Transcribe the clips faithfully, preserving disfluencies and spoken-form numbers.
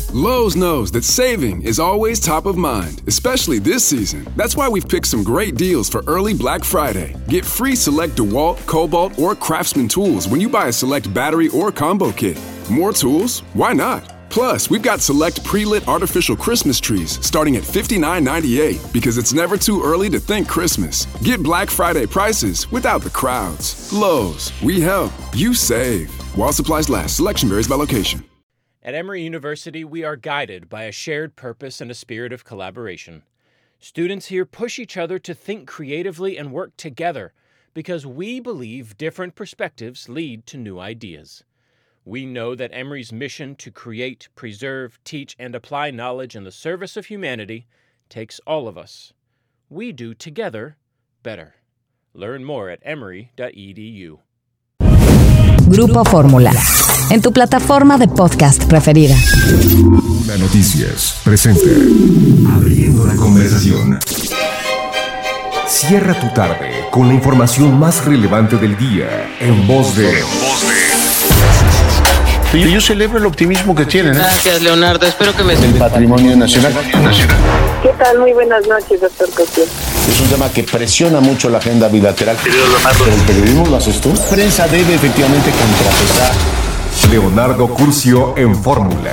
Lowe's knows that saving is always top of mind, especially this season. That's why we've picked some great deals for early Black Friday. Get free select DeWalt, Cobalt, or Craftsman tools when you buy a select battery or combo kit. More tools? Why not? Plus, we've got select pre-lit artificial Christmas trees starting at fifty-nine ninety-eight because it's never too early to think Christmas. Get Black Friday prices without the crowds. Lowe's, we help, you save. While supplies last, selection varies by location. At Emory University, we are guided by a shared purpose and a spirit of collaboration. Students here push each other to think creatively and work together because we believe different perspectives lead to new ideas. We know that Emory's mission to create, preserve, teach, and apply knowledge in the service of humanity takes all of us. We do together better. Learn more at emory dot e d u. Grupo Fórmula, en tu plataforma de podcast preferida. Fórmula Noticias presenta Abriendo la Conversación. Cierra tu tarde con la información más relevante del día en voz de... Yo celebro el optimismo que tienen. ¿eh? Gracias, Leonardo. Espero que me... El patrimonio nacional. ¿Qué tal? Muy buenas noches, doctor Cosío. Es un tema que presiona mucho la agenda bilateral. Pero el periodismo lo haces tú. La prensa debe efectivamente contrapesar. Leonardo Curcio en Fórmula.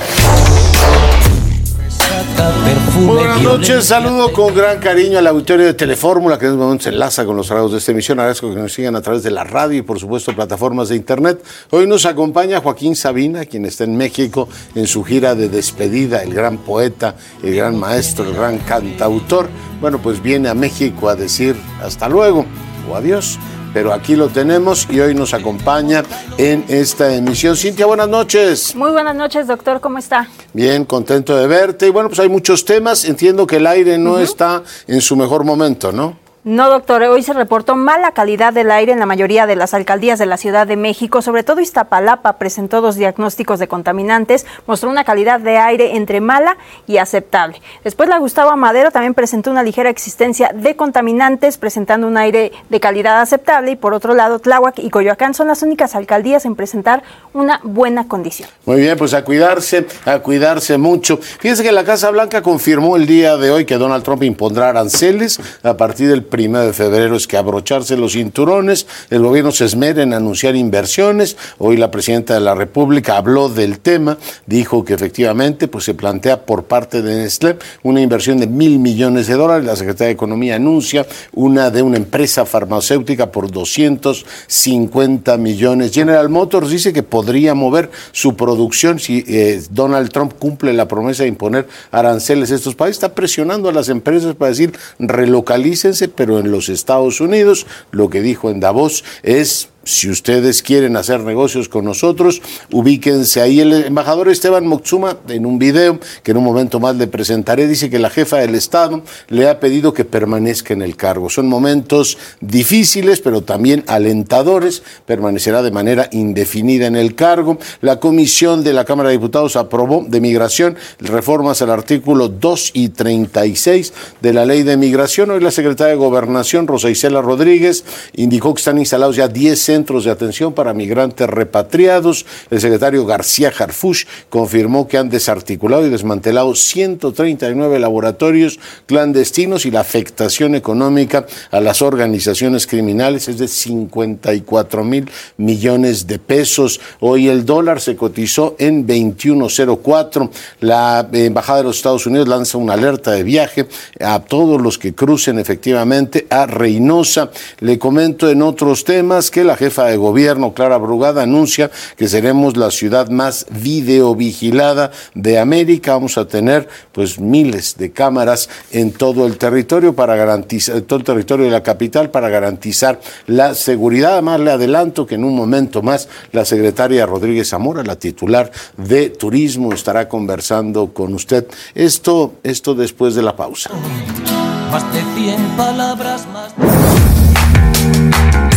Muy buenas noches, saludo con gran cariño al auditorio de Telefórmula, que en este momento se enlaza con los horarios de esta emisión. Agradezco que nos sigan a través de la radio y por supuesto plataformas de internet. Hoy nos acompaña Joaquín Sabina, quien está en México en su gira de despedida, el gran poeta, el gran maestro, el gran cantautor. Bueno, pues viene a México a decir hasta luego o adiós. Pero aquí lo tenemos y hoy nos acompaña en esta emisión. Cintia, buenas noches. Muy buenas noches, doctor, ¿cómo está? Bien, contento de verte. Y bueno, pues hay muchos temas. Entiendo que el aire no uh-huh. está en su mejor momento, ¿no? No, doctor, hoy se reportó mala calidad del aire en la mayoría de las alcaldías de la Ciudad de México, sobre todo Iztapalapa presentó dos diagnósticos de contaminantes, mostró una calidad de aire entre mala y aceptable. Después la Gustavo Amadero también presentó una ligera existencia de contaminantes, presentando un aire de calidad aceptable, y por otro lado Tláhuac y Coyoacán son las únicas alcaldías en presentar una buena condición. Muy bien, pues a cuidarse, a cuidarse mucho. Fíjense que la Casa Blanca confirmó el día de hoy que Donald Trump impondrá aranceles a partir del primero de febrero. Es que abrocharse los cinturones, el gobierno se esmera en anunciar inversiones. Hoy la presidenta de la República habló del tema, dijo que efectivamente pues se plantea por parte de Nestlé una inversión de mil millones de dólares. La Secretaría de Economía anuncia una de una empresa farmacéutica por doscientos cincuenta millones. General Motors dice que podría mover su producción si eh, Donald Trump cumple la promesa de imponer aranceles a estos países. Está presionando a las empresas para decir relocalícense, pero en los Estados Unidos. Lo que dijo en Davos es: si ustedes quieren hacer negocios con nosotros, ubíquense ahí. El embajador Esteban Moctezuma, en un video que en un momento más le presentaré, dice que la jefa del Estado le ha pedido que permanezca en el cargo. Son momentos difíciles, pero también alentadores. Permanecerá de manera indefinida en el cargo. La comisión de la Cámara de Diputados aprobó de migración reformas al artículo dos y treinta y seis de la Ley de Migración. Hoy la secretaria de Gobernación, Rosa Isela Rodríguez, indicó que están instalados ya diez centros de atención para migrantes repatriados. El secretario García Harfuch confirmó que han desarticulado y desmantelado ciento treinta y nueve laboratorios clandestinos y la afectación económica a las organizaciones criminales es de cincuenta y cuatro mil millones de pesos. Hoy el dólar se cotizó en veintiuno cero cuatro. La Embajada de los Estados Unidos lanza una alerta de viaje a todos los que crucen efectivamente a Reynosa. Le comento en otros temas que la jefa de gobierno, Clara Brugada, anuncia que seremos la ciudad más videovigilada de América. Vamos a tener pues miles de cámaras en todo el territorio para garantizar, todo el territorio de la capital para garantizar la seguridad. Además, le adelanto que en un momento más la secretaria Rodríguez Zamora, la titular de Turismo, estará conversando con usted. Esto, esto después de la pausa. Más de cien palabras más.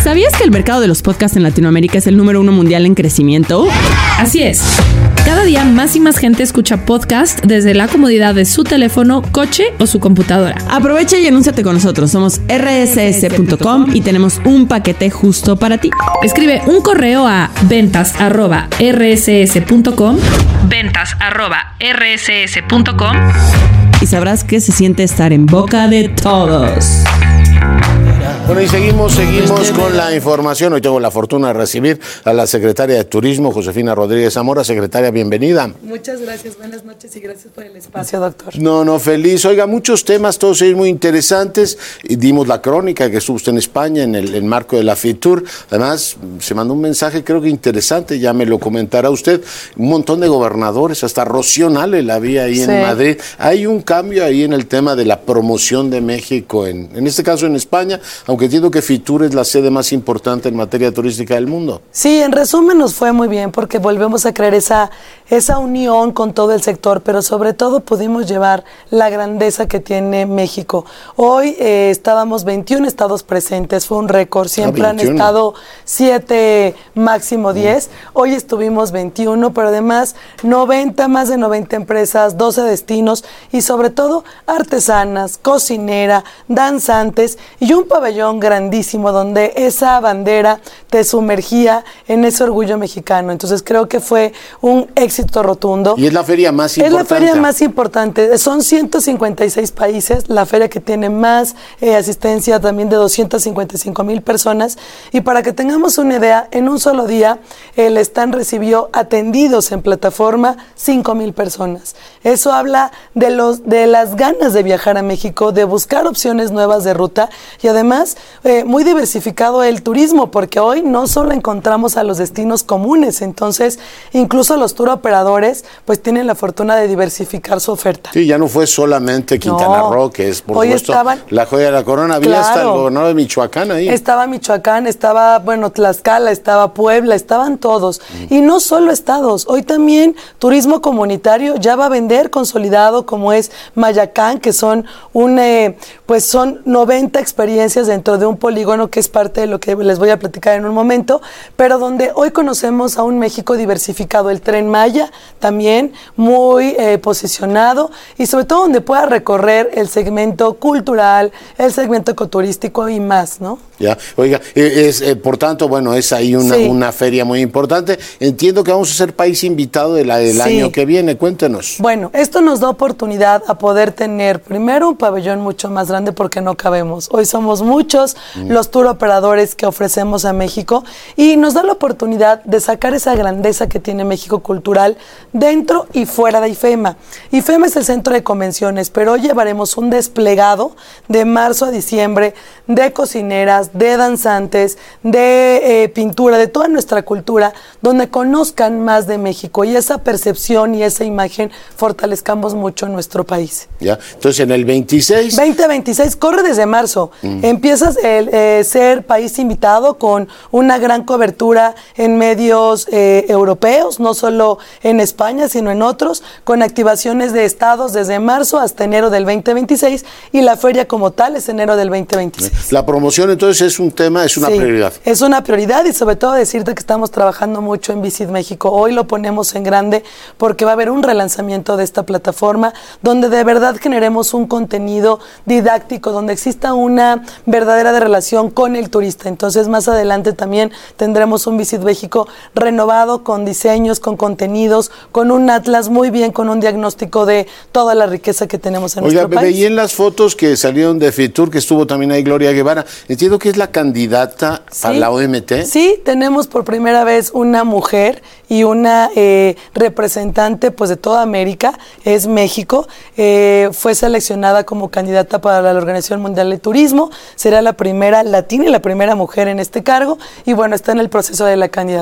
¿Sabías que el mercado de los podcasts en Latinoamérica es el número uno mundial en crecimiento? Así es. Cada día más y más gente escucha podcast desde la comodidad de su teléfono, coche o su computadora. Aprovecha y anúnciate con nosotros. Somos erre ese ese punto com y tenemos un paquete justo para ti. Escribe un correo a ventas arroba erre ese ese punto com, ventas arroba erre ese ese punto com y sabrás que se siente estar en boca de todos. Bueno, y seguimos, seguimos con la información. Hoy tengo la fortuna de recibir a la secretaria de Turismo, Josefina Rodríguez Zamora. Secretaria, bienvenida. Muchas gracias, buenas noches y gracias por el espacio, doctor. No, no, feliz. Oiga, muchos temas, todos ellos muy interesantes. Y dimos la crónica que estuvo usted en España en el en marco de la FITUR. Además, se mandó un mensaje creo que interesante, ya me lo comentará usted. Un montón de gobernadores, hasta Rocío Nale la vi ahí sí. en Madrid. Hay un cambio ahí en el tema de la promoción de México, en, en este caso en España, aunque entiendo que FITUR es la sede más importante en materia turística del mundo. Sí, en resumen nos fue muy bien porque volvemos a crear esa, esa unión con todo el sector, pero sobre todo pudimos llevar la grandeza que tiene México. Hoy eh, estábamos veintiún estados presentes, fue un récord, siempre ah, han estado siete, máximo diez, mm. hoy estuvimos veintiuno, pero además noventa, más de noventa empresas, doce destinos y sobre todo artesanas, cocinera, danzantes y un pabellón grandísimo donde esa bandera te sumergía en ese orgullo mexicano. Entonces creo que fue un éxito rotundo. Y es la feria más importante. Es la feria más importante. Son ciento cincuenta y seis países, la feria que tiene más eh, asistencia también de doscientas cincuenta y cinco mil personas. Y para que tengamos una idea, en un solo día el stand recibió atendidos en plataforma cinco mil personas. Eso habla de, los, de las ganas de viajar a México, de buscar opciones nuevas de ruta y además eh, muy diversificado el turismo, porque hoy no solo encontramos a los destinos comunes, entonces incluso los tour operadores pues tienen la fortuna de diversificar su oferta. Sí, ya no fue solamente Quintana no. Roo, que es por hoy supuesto estaban, la joya de la corona, había claro, hasta el gobernador de Michoacán ahí. Estaba Michoacán, estaba, bueno, Tlaxcala, estaba Puebla, estaban todos. Mm. Y no solo estados, hoy también turismo comunitario ya va a vender consolidado como es Mayacán, que son un, eh, pues son noventa experiencias dentro de un polígono que es parte de lo que les voy a platicar en un momento, pero donde hoy conocemos a un México diversificado, el Tren Maya también muy eh, posicionado y sobre todo donde pueda recorrer el segmento cultural, el segmento ecoturístico y más, ¿no? Ya, oiga, es, eh, por tanto, bueno, es ahí una, sí. una feria muy importante. Entiendo que vamos a ser país invitado del de sí. año que viene, cuéntenos. Bueno, esto nos da oportunidad a poder tener primero un pabellón mucho más grande porque no cabemos. Hoy somos muchos mm. los tour operadores que ofrecemos a México y nos da la oportunidad de sacar esa grandeza que tiene México cultural dentro y fuera de IFEMA. IFEMA es el centro de convenciones, pero hoy llevaremos un desplegado de marzo a diciembre de cocineras, de danzantes, de eh, pintura, de toda nuestra cultura, donde conozcan más de México y esa percepción y esa imagen fortalezcamos mucho en nuestro país. Ya, entonces en el veintiséis. veinte veintiséis, corre desde marzo. Mm. Empiezas a eh, ser país invitado con una gran cobertura en medios eh, europeos, no solo en España, sino en otros, con activaciones de estados desde marzo hasta enero del veinte veintiséis y la feria como tal es enero del veinte veintiséis. La promoción entonces es un tema, es una sí, prioridad. Es una prioridad y sobre todo decirte que estamos trabajando mucho en Visit México. Hoy lo ponemos en grande porque va a haber un relanzamiento de esta plataforma donde de verdad generemos un contenido didáctico, donde exista una verdadera de relación con el turista. Entonces más adelante también tendremos un Visit México renovado con diseños, con contenidos, con un atlas muy bien, con un diagnóstico de toda la riqueza que tenemos en Oiga, nuestro país. Oiga, y en las fotos que salieron de FITUR, que estuvo también ahí Gloria Guevara, entiendo que es la candidata sí, para la O M T. Sí, tenemos por primera vez una mujer y una eh, representante pues de toda América, es México, eh, fue seleccionada como candidata para la Organización Mundial de Turismo, será la primera latina y la primera mujer en este cargo y bueno, está en el proceso de la candidatura.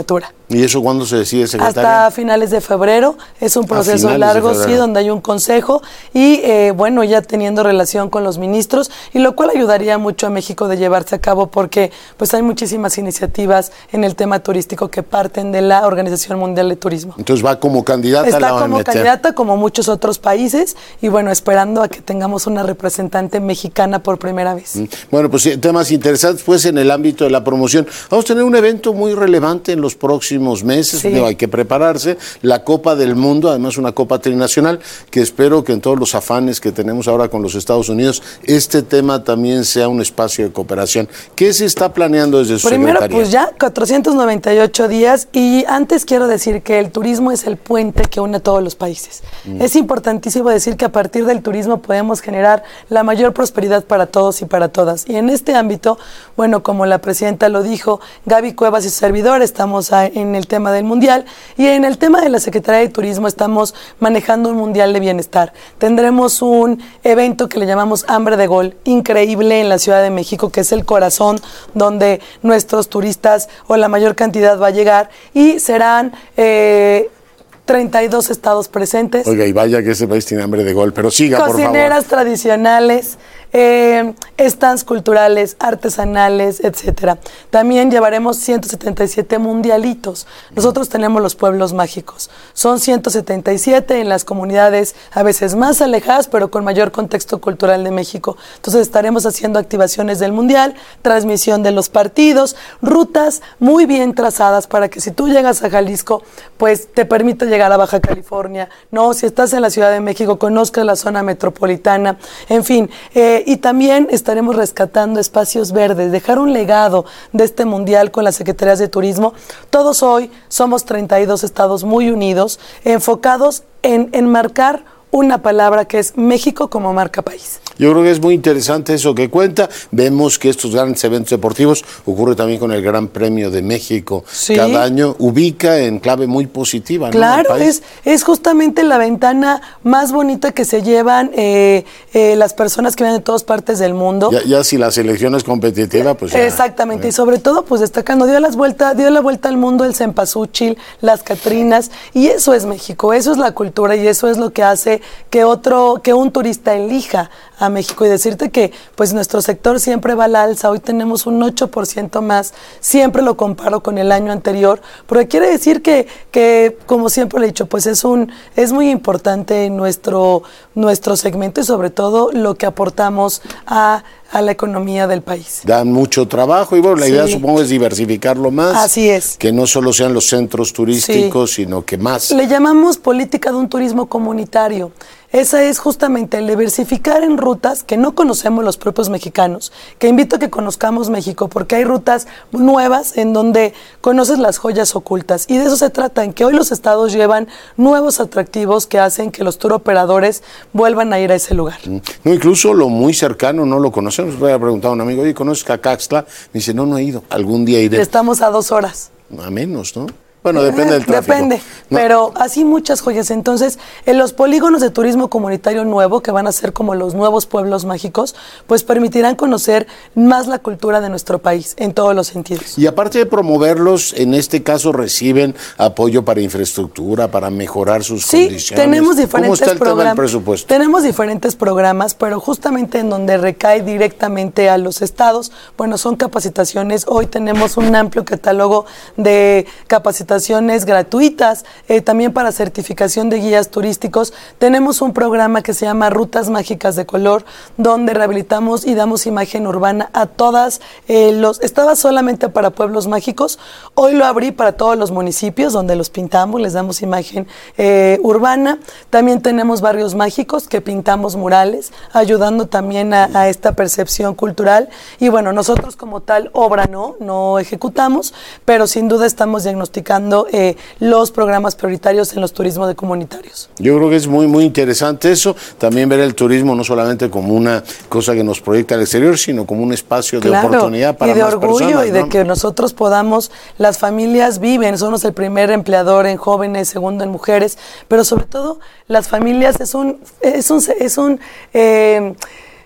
¿Y eso cuándo se decide, secretaria? Hasta finales de febrero. Es un proceso largo, sí, donde hay un consejo y, eh, bueno, ya teniendo relación con los ministros, y lo cual ayudaría mucho a México de llevarse a cabo porque pues hay muchísimas iniciativas en el tema turístico que parten de la Organización Mundial de Turismo. Entonces va como candidata Está a la como O M T. candidata, como muchos otros países, y bueno, esperando a que tengamos una representante mexicana por primera vez. Bueno, pues temas interesantes pues en el ámbito de la promoción. Vamos a tener un evento muy relevante en los próximos meses, sí. Digo, hay que prepararse, la Copa del Mundo, además una Copa trinacional, que espero que en todos los afanes que tenemos ahora con los Estados Unidos, este tema también sea un espacio de cooperación. ¿Qué se está planeando desde su Primero, secretaría? pues ya cuatrocientos noventa y ocho días, y antes quiero decir que el turismo es el puente que une a todos los países. Mm. Es importantísimo decir que a partir del turismo podemos generar la mayor prosperidad para todos y para todas. Y en este ámbito, bueno, como la presidenta lo dijo, Gaby Cuevas y su servidor, estamos a, en el tema del Mundial, y en el tema de la Secretaría de Turismo estamos manejando un Mundial de Bienestar. Tendremos un evento que le llamamos Hambre de Gol, increíble en la Ciudad de México, que es el corazón donde nuestros turistas o la mayor cantidad va a llegar, y serán eh, treinta y dos estados presentes. Oiga, y vaya que ese país tiene hambre de gol, pero siga, por favor. Cocineras tradicionales, eh, stands culturales, artesanales, etcétera. También llevaremos ciento setenta y siete mundialitos. Nosotros tenemos los pueblos mágicos. Son ciento setenta y siete en las comunidades a veces más alejadas, pero con mayor contexto cultural de México. Entonces estaremos haciendo activaciones del mundial, transmisión de los partidos, rutas muy bien trazadas para que si tú llegas a Jalisco, pues te permite llegar a Baja California, no, si estás en la Ciudad de México, conozcas la zona metropolitana, en fin, eh, y también estaremos rescatando espacios verdes, dejar un legado de este mundial con las Secretarías de Turismo. Todos hoy somos treinta y dos estados muy unidos, enfocados en enmarcar una palabra que es México como marca país. Yo creo que es muy interesante eso que cuenta. Vemos que estos grandes eventos deportivos ocurre también con el Gran Premio de México. Sí. Cada año ubica en clave muy positiva. Claro, ¿no? es, es justamente la ventana más bonita que se llevan eh, eh, las personas que vienen de todas partes del mundo. Ya, ya si la selección es competitiva, pues ya. Exactamente, eh. y sobre todo, pues destacando, dio las vuelta, dio la vuelta al mundo el cempasúchil, las catrinas, y eso es México, eso es la cultura, y eso es lo que hace que otro, que un turista elija a México. Y decirte que pues nuestro sector siempre va al alza. Hoy tenemos un ocho por ciento más, siempre lo comparo con el año anterior, porque quiere decir que, que como siempre le he dicho, pues es un es muy importante nuestro, nuestro segmento, y sobre todo lo que aportamos a, a la economía del país. Dan mucho trabajo, y bueno, la sí. idea supongo es diversificarlo más. Así es. Que no solo sean los centros turísticos, sí. sino que más. Le llamamos política de un turismo comunitario. Esa es justamente el diversificar en rutas que no conocemos los propios mexicanos, que invito a que conozcamos México, porque hay rutas nuevas en donde conoces las joyas ocultas, y de eso se trata, en que hoy los estados llevan nuevos atractivos que hacen que los tour operadores vuelvan a ir a ese lugar. No, incluso lo muy cercano no lo conocemos. Voy a preguntar a un amigo, oye, ¿conoces Cacaxtla? Me dice, no, no he ido, algún día iré. Estamos a dos horas. A menos, ¿no? Bueno, depende del tráfico. Depende, no. pero así muchas joyas. Entonces, en los polígonos de turismo comunitario nuevo, que van a ser como los nuevos pueblos mágicos, pues permitirán conocer más la cultura de nuestro país, en todos los sentidos. Y aparte de promoverlos, en este caso reciben apoyo para infraestructura, para mejorar sus sí, condiciones. Sí, tenemos diferentes ¿Cómo está el programas. tema del presupuesto? Tenemos diferentes programas, pero justamente en donde recae directamente a los estados, bueno, son capacitaciones. Hoy tenemos un amplio catálogo de capacitaciones gratuitas, eh, también para certificación de guías turísticos. Tenemos un programa que se llama Rutas Mágicas de Color, donde rehabilitamos y damos imagen urbana a todas eh, los, estaba solamente para pueblos mágicos, hoy lo abrí para todos los municipios, donde los pintamos, les damos imagen eh, urbana. También tenemos barrios mágicos que pintamos murales, ayudando también a, a esta percepción cultural. Y bueno, nosotros como tal obra no, no ejecutamos, pero sin duda estamos diagnosticando Eh, los programas prioritarios en los turismos de comunitarios. Yo creo que es muy, muy interesante eso, también ver el turismo no solamente como una cosa que nos proyecta al exterior, sino como un espacio de claro, oportunidad para y de más orgullo, personas, y de ¿no? que nosotros podamos, las familias viven, somos el primer empleador en jóvenes, segundo en mujeres, pero sobre todo las familias es un, es un, es un eh,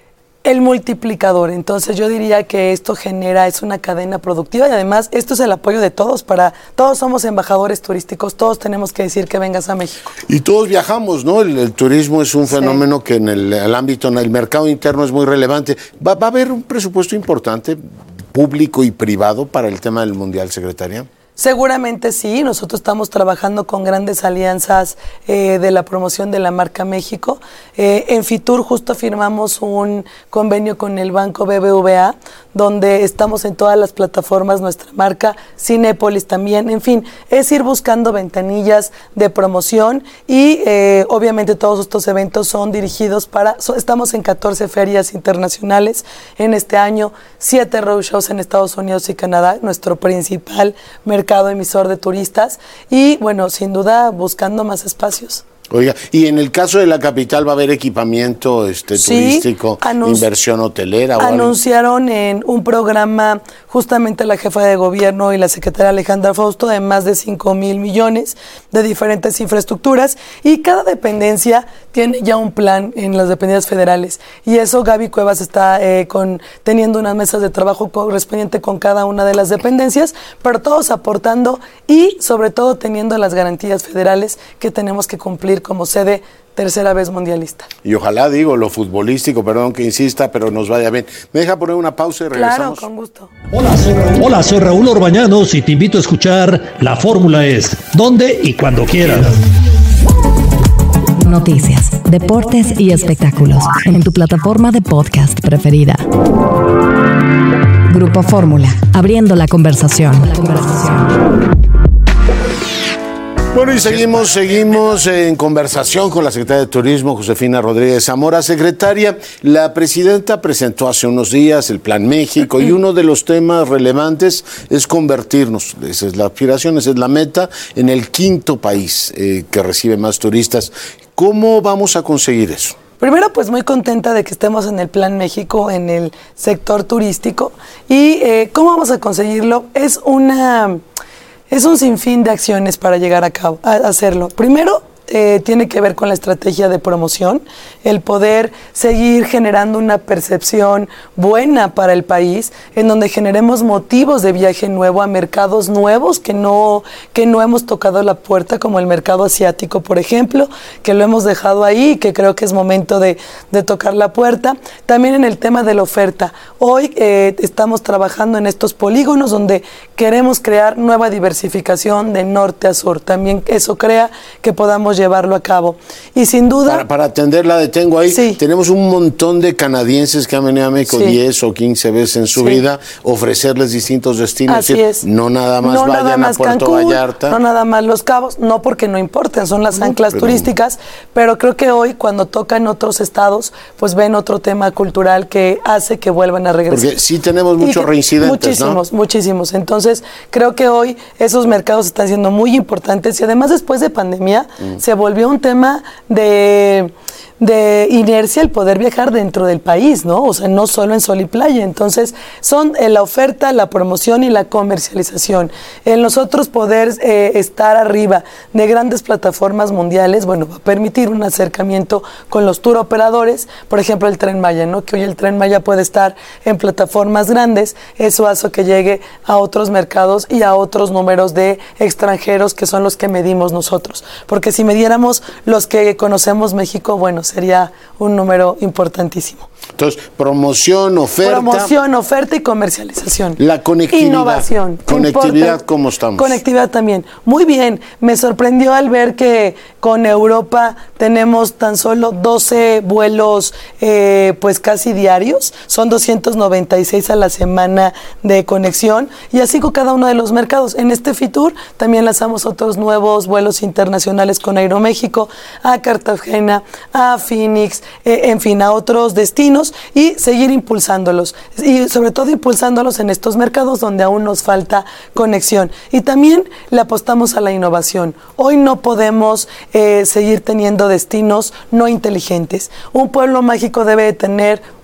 el multiplicador. Entonces yo diría que esto genera, es una cadena productiva y además esto es el apoyo de todos, para todos somos embajadores turísticos, todos tenemos que decir que vengas a México. Y todos viajamos, ¿no? El, el turismo es un fenómeno sí. que en el, el ámbito, en el mercado interno es muy relevante. ¿Va, va a haber un presupuesto importante, público y privado, para el tema del Mundial, secretaria? Seguramente sí, nosotros estamos trabajando con grandes alianzas eh, de la promoción de la marca México. Eh, en Fitur justo firmamos un convenio con el Banco B B V A, donde estamos en todas las plataformas, nuestra marca, Cinépolis también, en fin, es ir buscando ventanillas de promoción y eh, obviamente todos estos eventos son dirigidos para, so, estamos en catorce ferias internacionales en este año, siete roadshows en Estados Unidos y Canadá, nuestro principal mercado emisor de turistas y bueno, sin duda buscando más espacios. Oiga, y en el caso de la capital va a haber equipamiento este, sí, turístico, inversión hotelera. ¿O anunciaron algo? En un programa justamente la jefa de gobierno y la secretaria Alejandra Fausto de más de cinco mil millones de diferentes infraestructuras y cada dependencia tiene ya un plan en las dependencias federales y eso Gaby Cuevas está eh, con, teniendo unas mesas de trabajo correspondiente con cada una de las dependencias, pero todos aportando y sobre todo teniendo las garantías federales que tenemos que cumplir como sede tercera vez mundialista. Y ojalá, digo, lo futbolístico, perdón que insista, pero nos vaya bien. ¿Me deja poner una pausa y regresamos? Claro, con gusto. Hola, soy Raúl, Hola, soy Raúl Orbañanos y te invito a escuchar La Fórmula Es, donde y cuando quieras. Noticias, deportes y espectáculos en tu plataforma de podcast preferida. Grupo Fórmula, abriendo la conversación. La conversación. Bueno, y seguimos, seguimos en conversación con la secretaria de Turismo, Josefina Rodríguez Zamora. Secretaria, la presidenta presentó hace unos días el Plan México y uno de los temas relevantes es convertirnos, esa es la aspiración, esa es la meta, en el quinto país eh, que recibe más turistas. ¿Cómo vamos a conseguir eso? Primero, pues muy contenta de que estemos en el Plan México, en el sector turístico. ¿Y eh, cómo vamos a conseguirlo? Es una... Es un sinfín de acciones para llegar a cabo, a hacerlo. Primero, eh, tiene que ver con la estrategia de promoción, el poder seguir generando una percepción buena para el país, en donde generemos motivos de viaje nuevo a mercados nuevos que no, que no hemos tocado la puerta, como el mercado asiático, por ejemplo, que lo hemos dejado ahí y que creo que es momento de, de tocar la puerta. También en el tema de la oferta. Hoy eh, estamos trabajando en estos polígonos donde queremos crear nueva diversificación de norte a sur. También eso crea que podamos llevarlo a cabo. Y sin duda... Para, para atenderla, detengo ahí. Sí. Tenemos un montón de canadienses que han venido a México sí. diez o quince veces en su sí. vida, ofrecerles distintos destinos. Así decir, es. No nada más no vayan nada más a Puerto Cancún, Vallarta. No nada más Los Cabos, no porque no importen, son las anclas pero... turísticas, pero creo que hoy cuando tocan otros estados, pues ven otro tema cultural que hace que vuelvan a regresar. Porque sí tenemos muchos reincidentes, muchísimos, ¿no? Muchísimos. Entonces, creo que hoy esos mercados están siendo muy importantes y además después de pandemia mm. se volvió un tema de... de inercia el poder viajar dentro del país, ¿no? O sea, no solo en sol y playa. Entonces, son eh, la oferta, la promoción y la comercialización. El nosotros poder eh, estar arriba de grandes plataformas mundiales, bueno, va a permitir un acercamiento con los tour operadores, por ejemplo, el Tren Maya, ¿no? Que hoy el Tren Maya puede estar en plataformas grandes, eso hace que llegue a otros mercados y a otros números de extranjeros que son los que medimos nosotros. Porque si midiéramos los que conocemos México, bueno, sería un número importantísimo. Entonces, promoción, oferta. Promoción, oferta y comercialización. La conectividad. Innovación. Conectividad, importa. ¿cómo estamos? Conectividad también. Muy bien. Me sorprendió al ver que con Europa tenemos tan solo doce vuelos, eh, pues casi diarios. Son doscientos noventa y seis a la semana de conexión. Y así con cada uno de los mercados. En este Fitur también lanzamos otros nuevos vuelos internacionales con Aeroméxico a Cartagena, a Phoenix, eh, en fin, a otros destinos. Y seguir impulsándolos y sobre todo impulsándolos en estos mercados donde aún nos falta conexión. Y también le apostamos a la innovación. Hoy no podemos eh, seguir teniendo destinos no inteligentes. Un pueblo mágico debe tener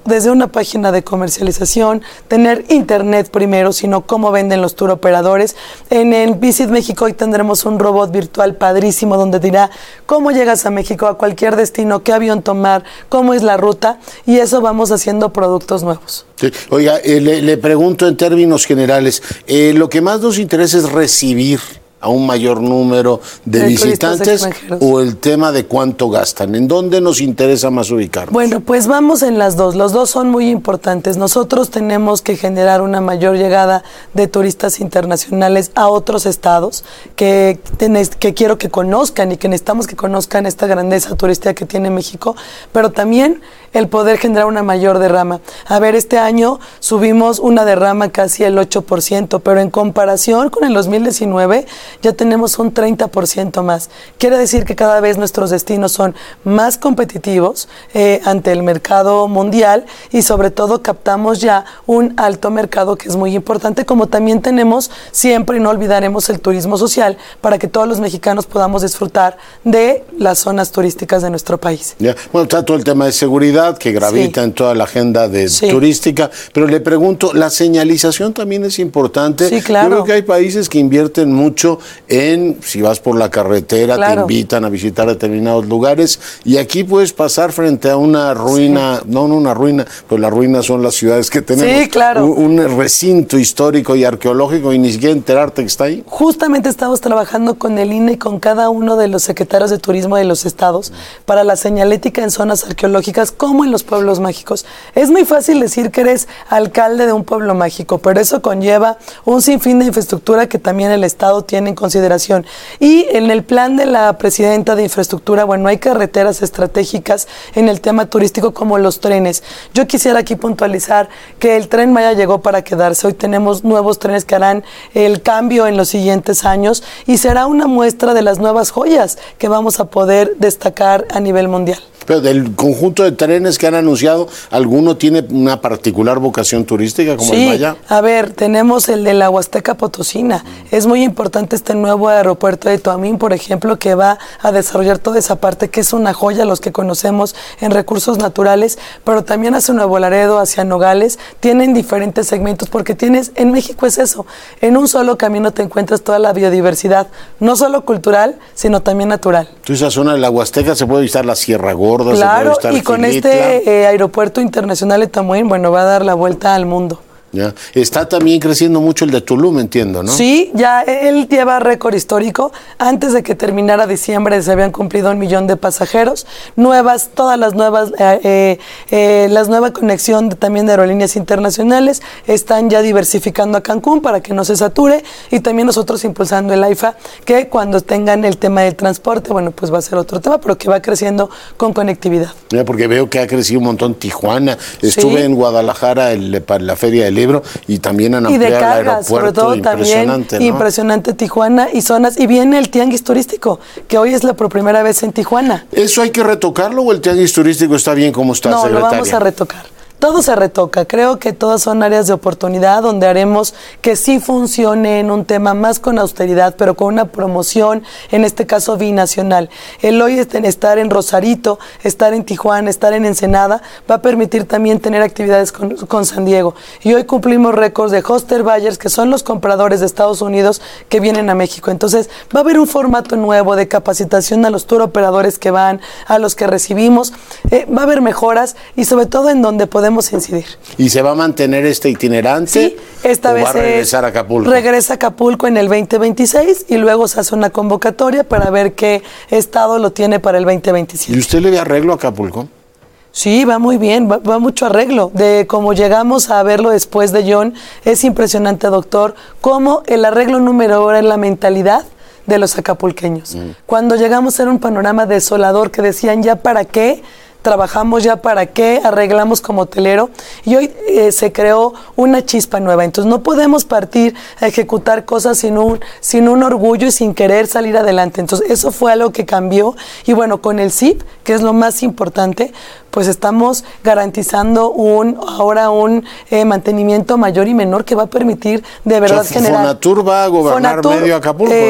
desde una página de comercialización, tener internet primero, sino cómo venden los tour operadores. En el Visit México hoy tendremos un robot virtual padrísimo donde dirá cómo llegas a México, a cualquier destino, qué avión tomar, cómo es la ruta, y eso vamos haciendo productos nuevos. Sí. Oiga, eh, le, le pregunto en términos generales, eh, lo que más nos interesa es recibir a un mayor número de, de visitantes o el tema de cuánto gastan. ¿En dónde nos interesa más ubicarnos? Bueno, pues vamos en las dos. Los dos son muy importantes. Nosotros tenemos que generar una mayor llegada de turistas internacionales a otros estados que, que quiero que conozcan y que necesitamos que conozcan esta grandeza turística que tiene México, pero también el poder generar una mayor derrama. A ver, este año subimos una derrama casi el ocho por ciento, pero en comparación con el dos mil diecinueve ya tenemos un treinta por ciento más. Quiere decir que cada vez nuestros destinos son más competitivos eh, ante el mercado mundial y sobre todo captamos ya un alto mercado que es muy importante, como también tenemos siempre, y no olvidaremos, el turismo social para que todos los mexicanos podamos disfrutar de las zonas turísticas de nuestro país. Ya. Bueno, está todo el tema de seguridad que gravita sí. en toda la agenda de sí. turística, pero le pregunto, la señalización también es importante. Sí, claro. Yo creo que hay países que invierten mucho en, si vas por la carretera, claro. te invitan a visitar determinados lugares, y aquí puedes pasar frente a una ruina, sí. no, no una ruina, pues las ruinas son las ciudades que tenemos, sí, claro. un, un recinto histórico y arqueológico y ni siquiera enterarte que está ahí. Justamente estamos trabajando con el I N E y con cada uno de los secretarios de turismo de los estados para la señalética en zonas arqueológicas como en los pueblos mágicos. Es muy fácil decir que eres alcalde de un pueblo mágico, pero eso conlleva un sinfín de infraestructura que también el estado tiene en consideración. Y en el plan de la presidenta de infraestructura, bueno, hay carreteras estratégicas en el tema turístico como los trenes. Yo quisiera aquí puntualizar que el Tren Maya llegó para quedarse. Hoy tenemos nuevos trenes que harán el cambio en los siguientes años y será una muestra de las nuevas joyas que vamos a poder destacar a nivel mundial. Pero del conjunto de trenes que han anunciado, ¿alguno tiene una particular vocación turística como sí, el Maya? A ver, tenemos el de la Huasteca Potosina. Mm. Es muy importante este nuevo aeropuerto de Toamín, por ejemplo, que va a desarrollar toda esa parte, que es una joya, los que conocemos en recursos naturales, pero también hacia Nuevo Laredo, hacia Nogales, tienen diferentes segmentos, porque tienes, en México es eso, en un solo camino te encuentras toda la biodiversidad, no solo cultural, sino también natural. Entonces, esa zona de la Huasteca se puede visitar la Sierra Gorda. Claro, y con este eh, aeropuerto internacional de Tamuín, bueno, va a dar la vuelta al mundo. Ya. Está también creciendo mucho el de Tulum, entiendo, ¿no? Sí, ya él lleva récord histórico. Antes de que terminara diciembre se habían cumplido un millón de pasajeros. Nuevas, todas las nuevas, eh, eh, eh, las nueva conexión de, también de aerolíneas internacionales están ya diversificando a Cancún para que no se sature, y también nosotros impulsando el AIFA, que cuando tengan el tema del transporte, bueno, pues va a ser otro tema, pero que va creciendo con conectividad. Ya, porque veo que ha crecido un montón Tijuana. Estuve sí. en Guadalajara el, para la Feria del Libro y también han ampliado el aeropuerto, sobre todo impresionante, también, ¿no? Impresionante Tijuana y zonas, y viene el tianguis turístico, que hoy es la por primera vez en Tijuana. ¿Eso hay que retocarlo o el tianguis turístico está bien como está, no, secretaria? No, lo vamos a retocar. Todo se retoca. Creo que todas son áreas de oportunidad donde haremos que sí funcione en un tema más con austeridad, pero con una promoción, en este caso binacional. El hoy estar en Rosarito, estar en Tijuana, estar en Ensenada, va a permitir también tener actividades con, con San Diego. Y hoy cumplimos récords de hoster buyers, que son los compradores de Estados Unidos que vienen a México. Entonces, va a haber un formato nuevo de capacitación a los tour operadores que van, a los que recibimos. Eh, va a haber mejoras y sobre todo en donde podemos incidir. ¿Y se va a mantener este itinerante? Sí, esta ¿o vez va a regresar a Acapulco? Regresa a Acapulco en el veinte veintiséis y luego se hace una convocatoria para ver qué estado lo tiene para el veinte veintisiete. ¿Y usted le ve arreglo a Acapulco? Sí, va muy bien, va, va mucho arreglo. De cómo llegamos a verlo después de John, es impresionante, doctor, cómo el arreglo número uno es la mentalidad de los acapulqueños. Mm. Cuando llegamos era un panorama desolador que decían, ¿ya para qué trabajamos, ya para qué arreglamos como hotelero? Y hoy eh, se creó una chispa nueva. Entonces no podemos partir a ejecutar cosas sin un, sin un orgullo y sin querer salir adelante. Entonces eso fue algo que cambió. Y bueno, con el S I P, que es lo más importante, pues estamos garantizando un ahora un eh, mantenimiento mayor y menor que va a permitir de verdad o sea, generar... Fonatur va a gobernar Fonatur, medio Acapulco, eh, ¿no?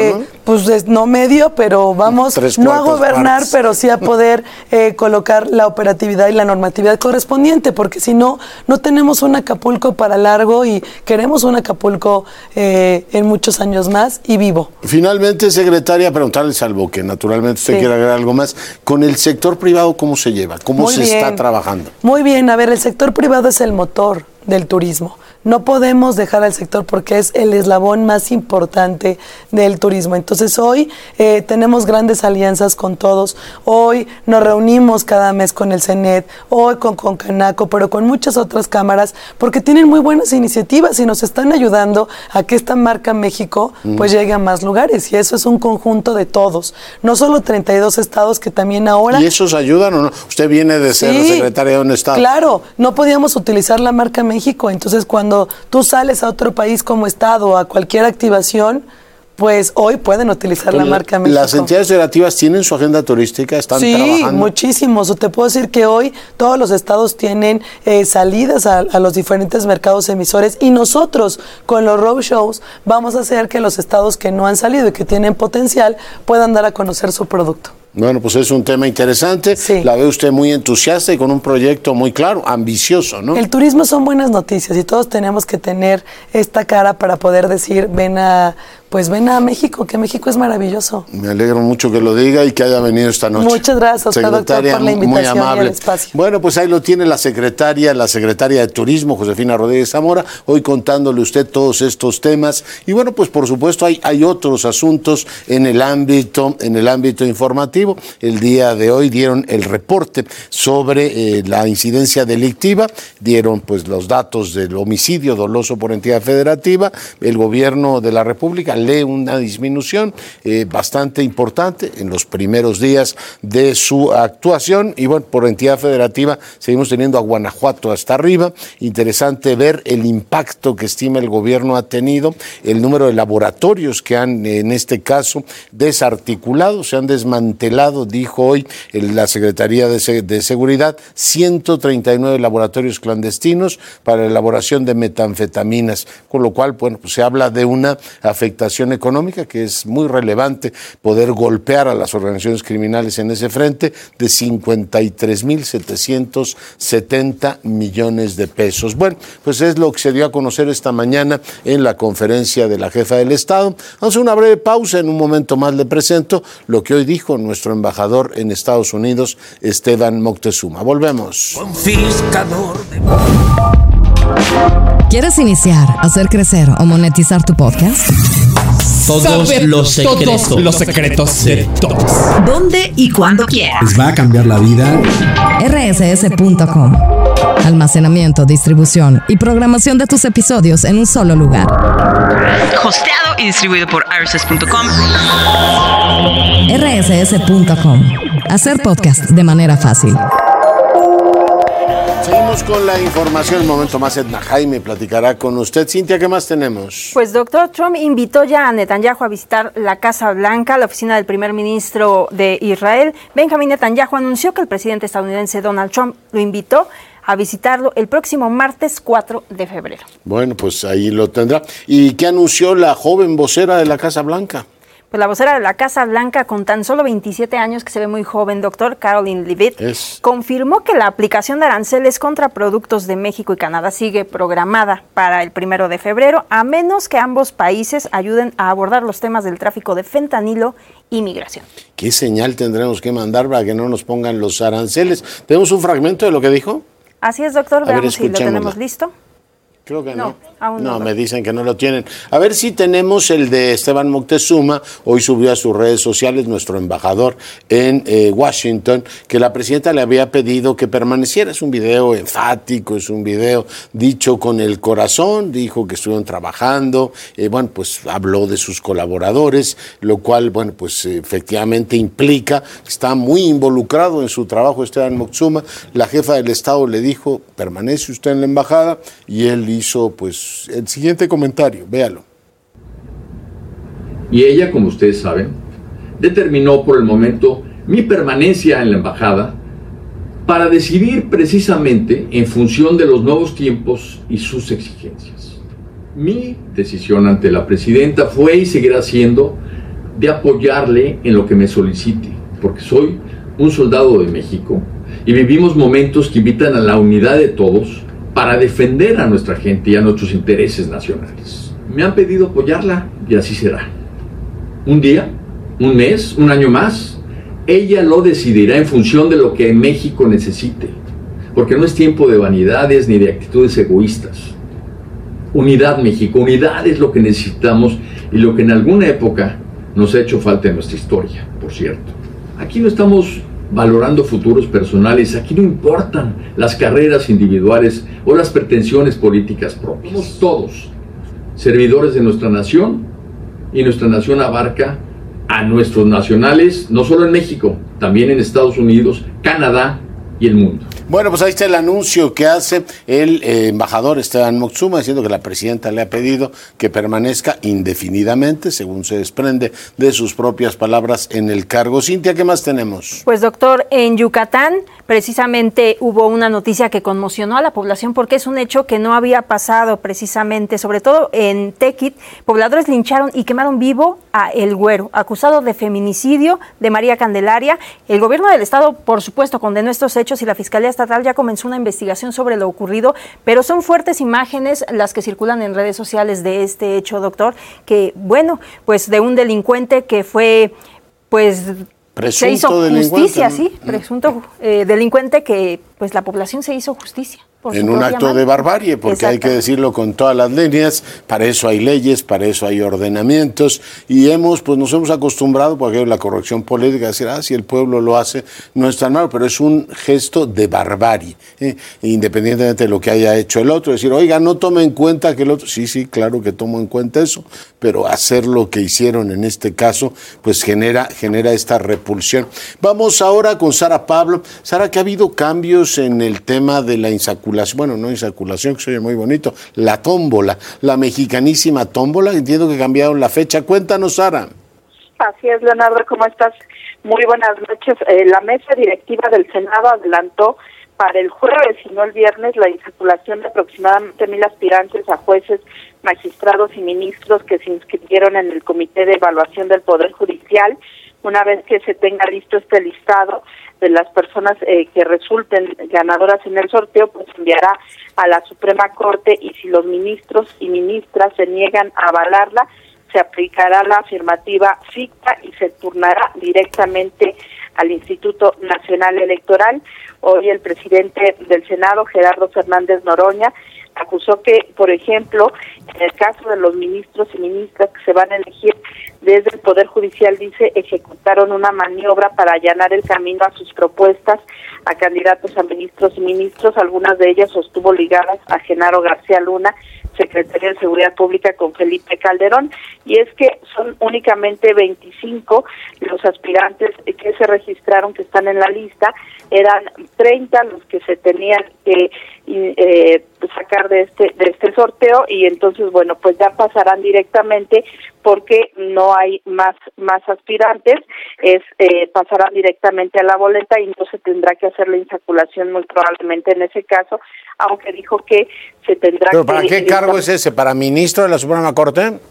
pues es no medio, pero vamos no a gobernar, partes. pero sí a poder eh, colocar la operatividad y la normatividad correspondiente, porque si no, no tenemos un Acapulco para largo y queremos un Acapulco eh, en muchos años más y vivo. Finalmente, secretaria, preguntarle, salvo que naturalmente usted sí. quiera agregar algo más, con el sector privado, ¿cómo se lleva? ¿Cómo Muy se bien. está trabajando? Muy bien, a ver, el sector privado es el motor del turismo. No podemos dejar al sector porque es el eslabón más importante del turismo. Entonces hoy eh, tenemos grandes alianzas con todos. Hoy nos reunimos cada mes con el CENET, hoy con, con Canaco, pero con muchas otras cámaras, porque tienen muy buenas iniciativas y nos están ayudando a que esta marca México pues mm. llegue a más lugares. Y eso es un conjunto de todos. No solo treinta y dos estados que también ahora... ¿Y esos ayudan o no? Usted viene de ser sí, secretaria de un estado. Claro, no podíamos utilizar la marca México. Entonces cuando Cuando tú sales a otro país como estado a cualquier activación, pues hoy pueden utilizar la marca México. ¿Las entidades federativas tienen su agenda turística? ¿Están sí, trabajando? Sí, muchísimos. Te puedo decir que hoy todos los estados tienen eh, salidas a, a los diferentes mercados emisores y nosotros con los roadshows vamos a hacer que los estados que no han salido y que tienen potencial puedan dar a conocer su producto. Bueno, pues es un tema interesante. Sí. La ve usted muy entusiasta y con un proyecto muy claro, ambicioso, ¿no? El turismo son buenas noticias y todos tenemos que tener esta cara para poder decir, ven a... Pues ven a México, que México es maravilloso. Me alegro mucho que lo diga y que haya venido esta noche. Muchas gracias a usted, doctor, por la invitación muy amable. Y el espacio. Bueno, pues ahí lo tiene la secretaria, la secretaria de Turismo, Josefina Rodríguez Zamora, hoy contándole usted todos estos temas. Y bueno, pues por supuesto hay, hay otros asuntos en el ámbito, en el ámbito informativo. El día de hoy dieron el reporte sobre eh, la incidencia delictiva, dieron pues los datos del homicidio doloso por entidad federativa. El gobierno de la República lee una disminución eh, bastante importante en los primeros días de su actuación y bueno, por entidad federativa seguimos teniendo a Guanajuato hasta arriba. Interesante ver el impacto que estima el gobierno ha tenido, el número de laboratorios que han en este caso desarticulado, se han desmantelado, dijo hoy la Secretaría de, Se- de Seguridad, ciento treinta y nueve laboratorios clandestinos para la elaboración de metanfetaminas, con lo cual bueno, pues se habla de una afectación económica que es muy relevante poder golpear a las organizaciones criminales en ese frente de cincuenta y tres mil setecientos setenta millones de pesos. Bueno, pues es lo que se dio a conocer esta mañana en la conferencia de la jefa del Estado. Vamos a una breve pausa, en un momento más le presento lo que hoy dijo nuestro embajador en Estados Unidos, Esteban Moctezuma. Volvemos. Confiscador de... ¿Quieres iniciar, hacer crecer o monetizar tu podcast? Todos Saber los secretos. Todos los secretos de todos. ¿Dónde y cuándo quieras? ¿Les va a cambiar la vida? R S S punto com. Almacenamiento, distribución y programación de tus episodios en un solo lugar. Hosteado y distribuido por R S S punto com. R S S punto com. Hacer podcast de manera fácil. Seguimos con la información. Un momento más, Edna Jaime platicará con usted. Cintia, ¿qué más tenemos? Pues, doctor, Trump invitó ya a Netanyahu a visitar la Casa Blanca, la oficina del primer ministro de Israel. Benjamin Netanyahu anunció que el presidente estadounidense Donald Trump lo invitó a visitarlo el próximo martes cuatro de febrero. Bueno, pues ahí lo tendrá. ¿Y qué anunció la joven vocera de la Casa Blanca? Pues la vocera de la Casa Blanca, con tan solo veintisiete años, que se ve muy joven, doctor, Caroline Leavitt, es. confirmó que la aplicación de aranceles contra productos de México y Canadá sigue programada para el primero de febrero, a menos que ambos países ayuden a abordar los temas del tráfico de fentanilo y migración. ¿Qué señal tendremos que mandar para que no nos pongan los aranceles? ¿Tenemos un fragmento de lo que dijo? Así es, doctor, veamos si lo tenemos listo. Creo que no. No, aún no, no me dicen que no lo tienen. A ver si tenemos el de Esteban Moctezuma. Hoy subió a sus redes sociales nuestro embajador en eh, Washington, que la presidenta le había pedido que permaneciera. Es un video enfático, es un video dicho con el corazón. Dijo que estuvieron trabajando. Eh, bueno, pues habló de sus colaboradores, lo cual, bueno, pues efectivamente implica que está muy involucrado en su trabajo Esteban Moctezuma. La jefa del Estado le dijo, permanece usted en la embajada, y él hizo pues el siguiente comentario, véalo. Y ella, como ustedes saben, determinó por el momento mi permanencia en la embajada para decidir precisamente en función de los nuevos tiempos y sus exigencias. Mi decisión ante la presidenta fue y seguirá siendo de apoyarle en lo que me solicite, porque soy un soldado de México y vivimos momentos que invitan a la unidad de todos para defender a nuestra gente y a nuestros intereses nacionales. Me han pedido apoyarla y así será. Un día, un mes, un año más, ella lo decidirá en función de lo que México necesite, porque no es tiempo de vanidades ni de actitudes egoístas. Unidad, México, unidad es lo que necesitamos y lo que en alguna época nos ha hecho falta en nuestra historia, por cierto. Aquí no estamos valorando futuros personales, aquí no importan las carreras individuales o las pretensiones políticas propias. Somos todos servidores de nuestra nación y nuestra nación abarca a nuestros nacionales, no solo en México, también en Estados Unidos, Canadá y el mundo. Bueno, pues ahí está el anuncio que hace el eh, embajador Esteban Moctezuma, diciendo que la presidenta le ha pedido que permanezca indefinidamente, según se desprende de sus propias palabras, en el cargo. Cintia, ¿qué más tenemos? Pues, doctor, en Yucatán precisamente hubo una noticia que conmocionó a la población porque es un hecho que no había pasado precisamente, sobre todo en Tequit. Pobladores lincharon y quemaron vivo a El Güero, acusado de feminicidio de María Candelaria. El gobierno del estado, por supuesto, condenó estos hechos y la Fiscalía Estatal ya comenzó una investigación sobre lo ocurrido, pero son fuertes imágenes las que circulan en redes sociales de este hecho, doctor, que, bueno, pues de un delincuente que fue, pues... Presunto se hizo justicia, delincuente. sí, presunto eh, delincuente que pues la población se hizo justicia. En un acto de barbarie, porque hay que decirlo con todas las líneas, para eso hay leyes, para eso hay ordenamientos, y hemos, pues nos hemos acostumbrado, porque la corrección política, a decir, ah, si el pueblo lo hace, no es tan malo, pero es un gesto de barbarie, ¿eh? Independientemente de lo que haya hecho el otro, decir, oiga, no tome en cuenta que el otro, sí, sí, claro que tomo en cuenta eso, pero hacer lo que hicieron en este caso, pues genera, genera esta repulsión. Vamos ahora con Sara Pablo. Sara, que ha habido cambios en el tema de la insaculación, bueno, no insaculación, que se oye muy bonito, la tómbola, la mexicanísima tómbola, entiendo que cambiaron la fecha. Cuéntanos, Sara. Así es, Leonardo, ¿cómo estás? Muy buenas noches. Eh, la mesa directiva del Senado adelantó para el jueves y no el viernes la insaculación de aproximadamente mil aspirantes a jueces, magistrados y ministros que se inscribieron en el Comité de Evaluación del Poder Judicial. Una vez que se tenga listo este listado de las personas eh, que resulten ganadoras en el sorteo, pues enviará a la Suprema Corte, y si los ministros y ministras se niegan a avalarla, se aplicará la afirmativa ficta y se turnará directamente al Instituto Nacional Electoral. Hoy el presidente del Senado, Gerardo Fernández Noroña, acusó que, por ejemplo, en el caso de los ministros y ministras que se van a elegir desde el Poder Judicial, dice, ejecutaron una maniobra para allanar el camino a sus propuestas a candidatos a ministros y ministros. Algunas de ellas sostuvo ligadas a Genaro García Luna, secretario de Seguridad Pública, con Felipe Calderón, y es que son únicamente veinticinco los aspirantes que se registraron, que están en la lista. Eran treinta los que se tenían que eh, sacar de este de este sorteo, y entonces, bueno, pues ya pasarán directamente, porque no hay más más aspirantes, es eh, pasarán directamente a la boleta y no se tendrá que hacer la insaculación muy probablemente en ese caso, aunque dijo que se tendrá ¿Pero que... para qué cargo es ese? ¿Para ministro de la Suprema Corte?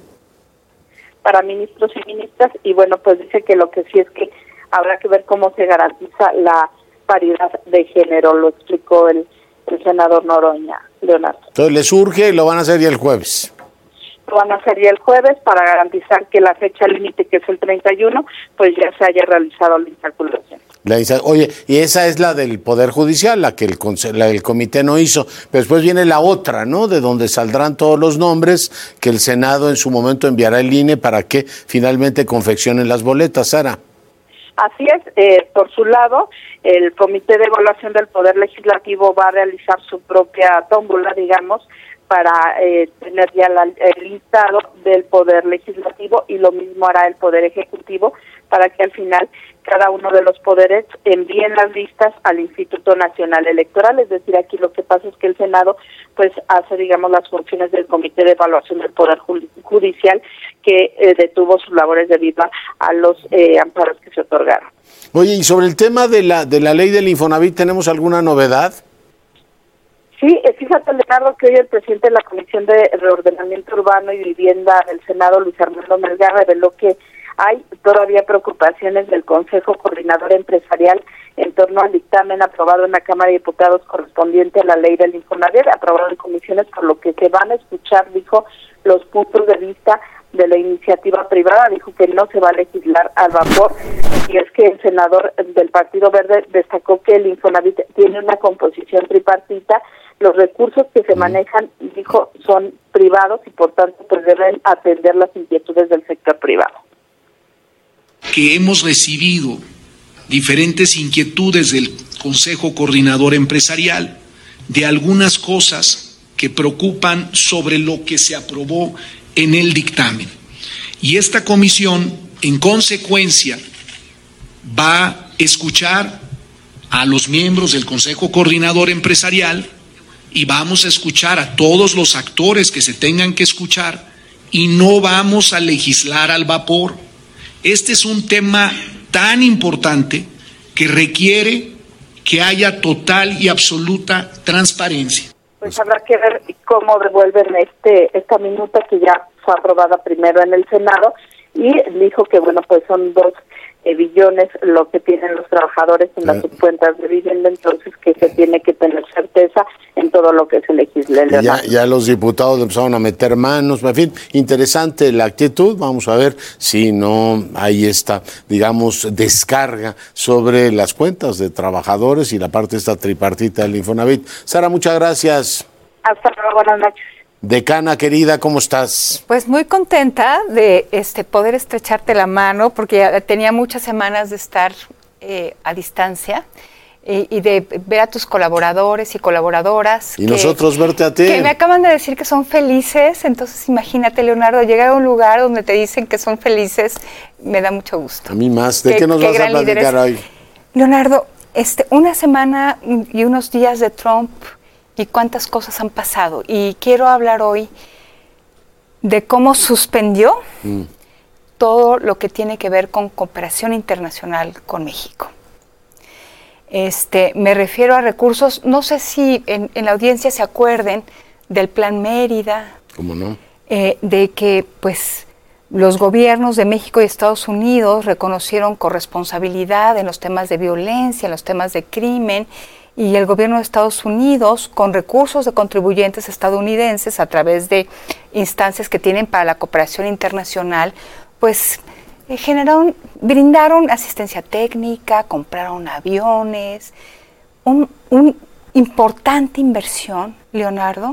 Para ministros y ministras, y bueno, pues dice que lo que sí es que habrá que ver cómo se garantiza la paridad de género, lo explicó el, el senador Noroña, Leonardo. Entonces le surge y lo van a hacer ya el jueves. Lo van a hacer ya el jueves para garantizar que la fecha límite, que es el treinta y uno, pues ya se haya realizado la insaculación. La insa- Oye, y esa es la del Poder Judicial, la que el, conse- la del comité no hizo, pero después viene la otra, ¿no? De donde saldrán todos los nombres que el Senado en su momento enviará el I N E para que finalmente confeccionen las boletas, Sara. Así es, eh, por su lado, el Comité de Evaluación del Poder Legislativo va a realizar su propia tómbola, digamos, para eh, tener ya la, el listado del Poder Legislativo, y lo mismo hará el Poder Ejecutivo, para que al final cada uno de los poderes envíen las listas al Instituto Nacional Electoral. Es decir, aquí lo que pasa es que el Senado pues hace, digamos, las funciones del Comité de Evaluación del Poder Judicial, que eh, detuvo sus labores debido a los eh, amparos que se otorgaron. Oye, y sobre el tema de la de la ley del Infonavit, ¿tenemos alguna novedad? Sí, fíjate, Leonardo, que hoy el presidente de la Comisión de Reordenamiento Urbano y Vivienda del Senado, Luis Armando Melgar, reveló que Hay todavía preocupaciones del Consejo Coordinador Empresarial en torno al dictamen aprobado en la Cámara de Diputados correspondiente a la ley del Infonavit, aprobado en comisiones, por lo que se van a escuchar, dijo, los puntos de vista de la iniciativa privada. Dijo que no se va a legislar al vapor, y es que el senador del Partido Verde destacó que el Infonavit tiene una composición tripartita, los recursos que se manejan, dijo, son privados y por tanto pues deben atender las inquietudes del sector privado. Que hemos recibido diferentes inquietudes del Consejo Coordinador Empresarial de algunas cosas que preocupan sobre lo que se aprobó en el dictamen. Y esta comisión, en consecuencia, va a escuchar a los miembros del Consejo Coordinador Empresarial y vamos a escuchar a todos los actores que se tengan que escuchar y no vamos a legislar al vapor. Este es un tema tan importante que requiere que haya total y absoluta transparencia. Pues habrá que ver cómo devuelven este esta minuta que ya fue aprobada primero en el Senado, y dijo que bueno, pues son dos eh, billones lo que tienen los trabajadores en las cuentas de vivienda, entonces que se tiene que tener certeza en todo lo que se legisle. Ya, ya los diputados empezaron a meter manos, en fin, interesante la actitud. Vamos a ver si no hay esta, digamos, descarga sobre las cuentas de trabajadores y la parte esta tripartita del Infonavit. Sara, muchas gracias. Hasta luego, buenas noches. Decana querida, ¿cómo estás? Pues muy contenta de este poder estrecharte la mano, porque ya tenía muchas semanas de estar eh, a distancia eh, y de ver a tus colaboradores y colaboradoras. Y que, nosotros verte a ti. Que me acaban de decir que son felices, entonces imagínate, Leonardo, llegar a un lugar donde te dicen que son felices, me da mucho gusto. A mí más. ¿De qué, qué nos qué vas a platicar hoy? Leonardo, este, una semana y unos días de Trump, y cuántas cosas han pasado. Y quiero hablar hoy de cómo suspendió mm. todo lo que tiene que ver con cooperación internacional con México. Este, me refiero a recursos, no sé si en, en la audiencia se acuerden del Plan Mérida. ¿Cómo no? Eh, de que pues los gobiernos de México y Estados Unidos reconocieron corresponsabilidad en los temas de violencia, en los temas de crimen, y el gobierno de Estados Unidos, con recursos de contribuyentes estadounidenses a través de instancias que tienen para la cooperación internacional, pues eh, generaron, brindaron asistencia técnica, compraron aviones, un, un importante inversión, Leonardo,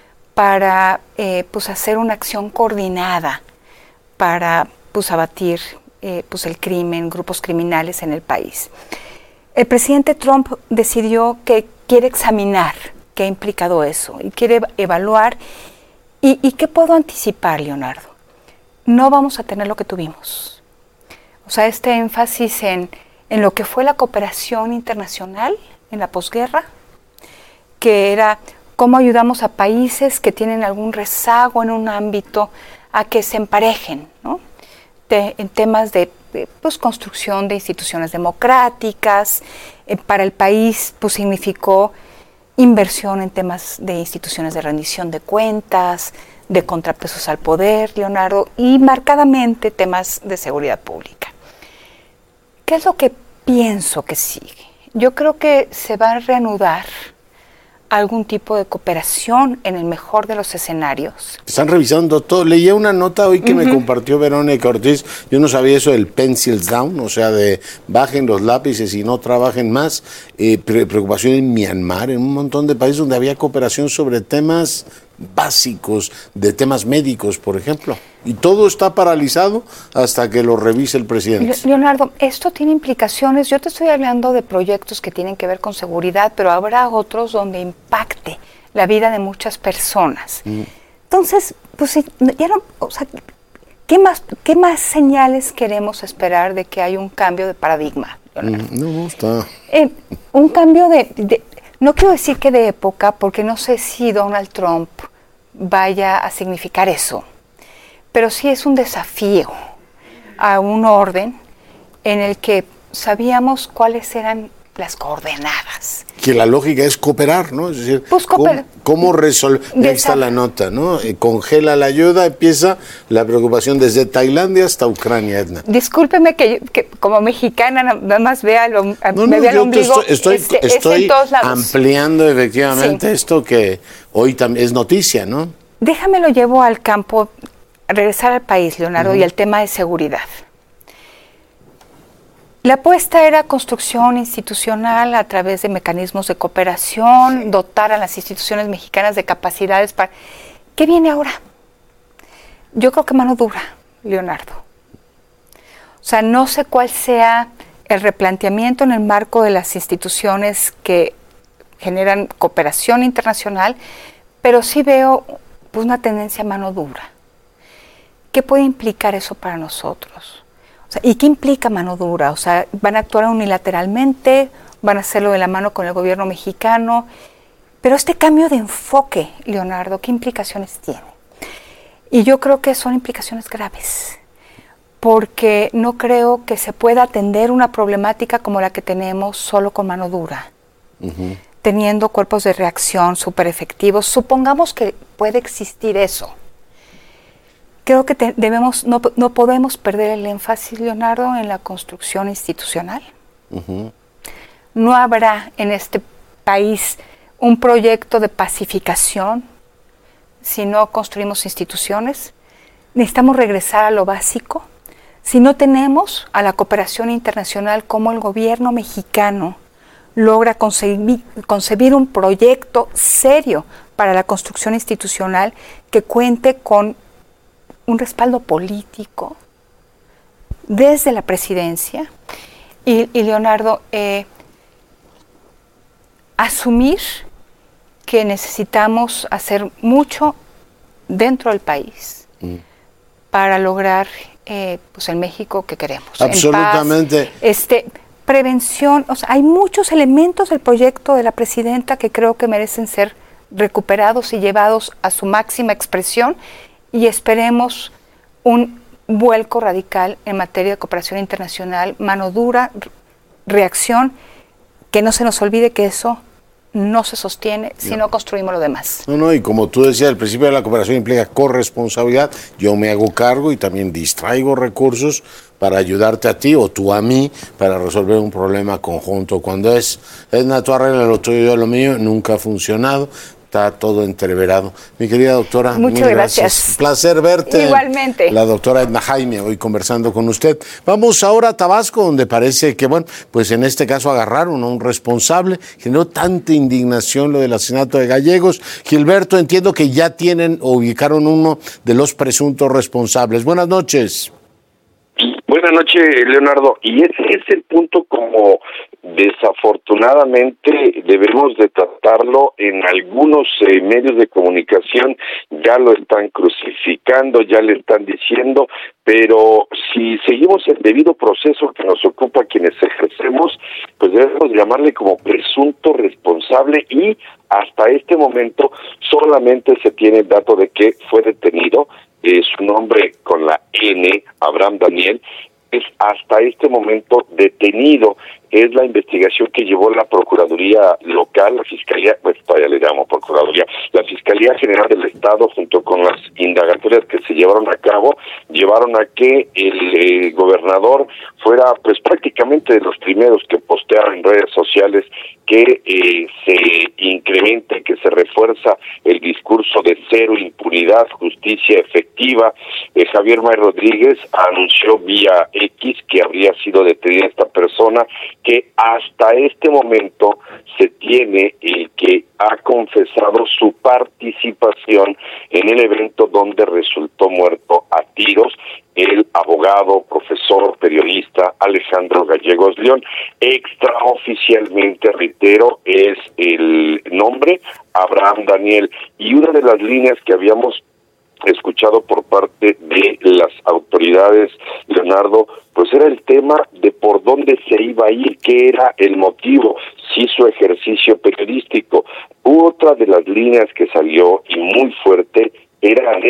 para eh, pues hacer una acción coordinada para pues abatir eh, pues el crimen, grupos criminales en el país. El presidente Trump decidió que quiere examinar qué ha implicado eso y quiere evaluar. ¿Y, y qué puedo anticipar, Leonardo? No vamos a tener lo que tuvimos. O sea, este énfasis en, en lo que fue la cooperación internacional en la posguerra, que era cómo ayudamos a países que tienen algún rezago en un ámbito a que se emparejen, ¿no? De, en temas de pues construcción de instituciones democráticas. Eh, para el país pues significó inversión en temas de instituciones de rendición de cuentas, de contrapesos al poder, Leonardo, y marcadamente temas de seguridad pública. ¿Qué es lo que pienso que sigue? Yo creo que se va a reanudar algún tipo de cooperación en el mejor de los escenarios. Están revisando todo. Leía una nota hoy que uh-huh. me compartió Verónica Ortiz. Yo no sabía eso del pencils down, o sea, de bajen los lápices y no trabajen más. Eh, pre- preocupación en Myanmar, en un montón de países donde había cooperación sobre temas básicos, de temas médicos, por ejemplo. Y todo está paralizado hasta que lo revise el presidente. Leonardo, esto tiene implicaciones. Yo te estoy hablando de proyectos que tienen que ver con seguridad, pero habrá otros donde impacte la vida de muchas personas. Mm. Entonces, pues ya no, o sea, ¿qué más, qué más señales queremos esperar de que hay un cambio de paradigma, Leonardo? Mm, no, no está. Eh, un cambio de, de, no quiero decir que de época, porque no sé si Donald Trump vaya a significar eso, pero sí es un desafío a un orden en el que sabíamos cuáles eran las coordenadas. Que la lógica es cooperar, ¿no? Es decir, pues cooper- ¿cómo, cómo resolver? Ahí está la nota, ¿no? Eh, congela la ayuda, empieza la preocupación desde Tailandia hasta Ucrania, Edna. Discúlpeme que, yo, que como mexicana nada más vea lo, No, me no, vea el yo ombligo. estoy, estoy, este, estoy es en todos lados. ampliando efectivamente Sí. esto que hoy también es noticia, ¿no? Déjame lo llevo al campo, a regresar al país, Leonardo, Uh-huh. y al tema de seguridad. La apuesta era construcción institucional a través de mecanismos de cooperación, dotar a las instituciones mexicanas de capacidades para... ¿Qué viene ahora? Yo creo que mano dura, Leonardo. O sea, no sé cuál sea el replanteamiento en el marco de las instituciones que generan cooperación internacional, pero sí veo pues, una tendencia a mano dura. ¿Qué puede implicar eso para nosotros? O sea, ¿y qué implica mano dura? O sea, ¿van a actuar unilateralmente? ¿Van a hacerlo de la mano con el gobierno mexicano? Pero este cambio de enfoque, Leonardo, ¿qué implicaciones tiene? Y yo creo que son implicaciones graves, porque no creo que se pueda atender una problemática como la que tenemos solo con mano dura, uh-huh. teniendo cuerpos de reacción súper efectivos. Supongamos que puede existir eso. Creo que te, debemos, no, no podemos perder el énfasis, Leonardo, en la construcción institucional. Uh-huh. No habrá en este país un proyecto de pacificación si no construimos instituciones. Necesitamos regresar a lo básico. Si no tenemos a la cooperación internacional, como el gobierno mexicano logra concebir, concebir un proyecto serio para la construcción institucional que cuente con un respaldo político desde la presidencia y, y Leonardo, eh, asumir que necesitamos hacer mucho dentro del país mm. para lograr eh, pues el México que queremos. Absolutamente. En paz, este, prevención, o sea, hay muchos elementos del proyecto de la presidenta que creo que merecen ser recuperados y llevados a su máxima expresión. Y esperemos un vuelco radical en materia de cooperación internacional, mano dura, reacción, que no se nos olvide que eso no se sostiene si no, no construimos lo demás. No, no, y como tú decías, el principio de la cooperación implica corresponsabilidad. Yo me hago cargo y también distraigo recursos para ayudarte a ti o tú a mí para resolver un problema conjunto. Cuando es, Edna, tú arregla lo tuyo, yo lo mío, nunca ha funcionado. Está todo entreverado. Mi querida doctora, muchas gracias. gracias. Placer verte. Igualmente. La doctora Edna Jaime, hoy conversando con usted. Vamos ahora a Tabasco, donde parece que, bueno, pues en este caso agarraron a un responsable. Generó tanta indignación lo del asesinato de Gallegos. Gilberto, entiendo que ya tienen o ubicaron uno de los presuntos responsables. Buenas noches. Buenas noches, Leonardo. Y ese es el punto como desafortunadamente debemos de tratarlo. En algunos eh, medios de comunicación ya lo están crucificando, ya le están diciendo, pero si seguimos el debido proceso que nos ocupa quienes ejercemos, pues debemos llamarle como presunto responsable y hasta este momento solamente se tiene el dato de que fue detenido. Eh, su nombre con la N, Abraham Daniel, es hasta este momento detenido. Es la investigación que llevó la Procuraduría Local, la Fiscalía, pues todavía le llamo Procuraduría, la Fiscalía General del Estado, junto con las indagatorias que se llevaron a cabo, llevaron a que el eh, gobernador fuera pues prácticamente de los primeros que postearon en redes sociales que eh, se incremente, que se refuerza el discurso de cero impunidad, justicia efectiva. Eh, Javier May Rodríguez anunció vía X que habría sido detenida esta persona, que hasta este momento se tiene el que ha confesado su participación en el evento donde resultó muerto a tiros el abogado, profesor, periodista Alejandro Gallegos León. Extraoficialmente, reitero, es el nombre Abraham Daniel. Y una de las líneas que habíamos escuchado por parte de las autoridades, Leonardo, pues era el tema de por dónde se iba a ir, qué era el motivo, si su ejercicio periodístico. Otra de las líneas que salió y muy fuerte era de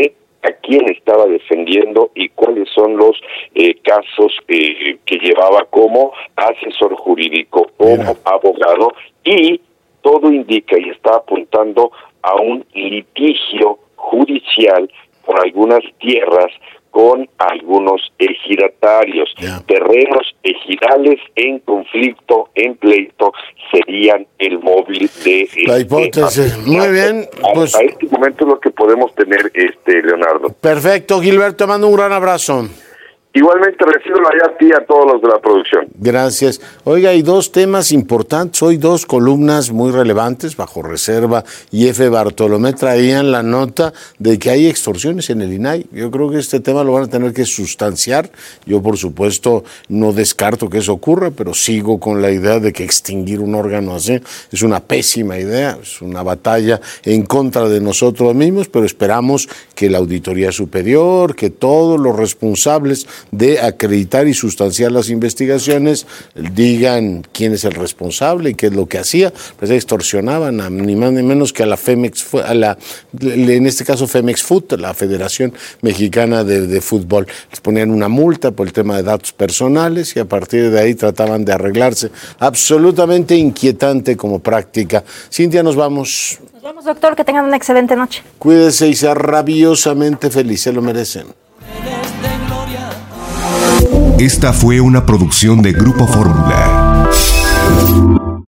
a quién estaba defendiendo y cuáles son los eh, casos eh, que llevaba como asesor jurídico, como Mira. abogado, y todo indica y está apuntando a un litigio judicial por algunas tierras con algunos ejidatarios. Yeah. Terrenos ejidales en conflicto, en pleito, serían el móvil de... La hipótesis. Este, Muy bien. Pues, a, a este momento es lo que podemos tener, este Leonardo. Perfecto, Gilberto, te mando un gran abrazo. Igualmente recibo la a ti a todos los de la producción. Gracias. Oiga, hay dos temas importantes, hoy dos columnas muy relevantes, Bajo Reserva y F. Bartolomé traían la nota de que hay extorsiones en el I N A I. Yo creo que este tema lo van a tener que sustanciar. Yo, por supuesto, no descarto que eso ocurra, pero sigo con la idea de que extinguir un órgano así es una pésima idea, es una batalla en contra de nosotros mismos, pero esperamos que la Auditoría Superior, que todos los responsables de acreditar y sustanciar las investigaciones digan quién es el responsable y qué es lo que hacía. Pues extorsionaban a ni más ni menos que a la Femex, a la, en este caso Femex Foot, la Federación Mexicana de, de Fútbol. Les ponían una multa por el tema de datos personales y a partir de ahí trataban de arreglarse. Absolutamente inquietante como práctica. Cintia, nos vamos. Nos vamos, doctor, que tengan una excelente noche. Cuídese y sea rabiosamente feliz, se lo merecen. Esta fue una producción de Grupo Fórmula.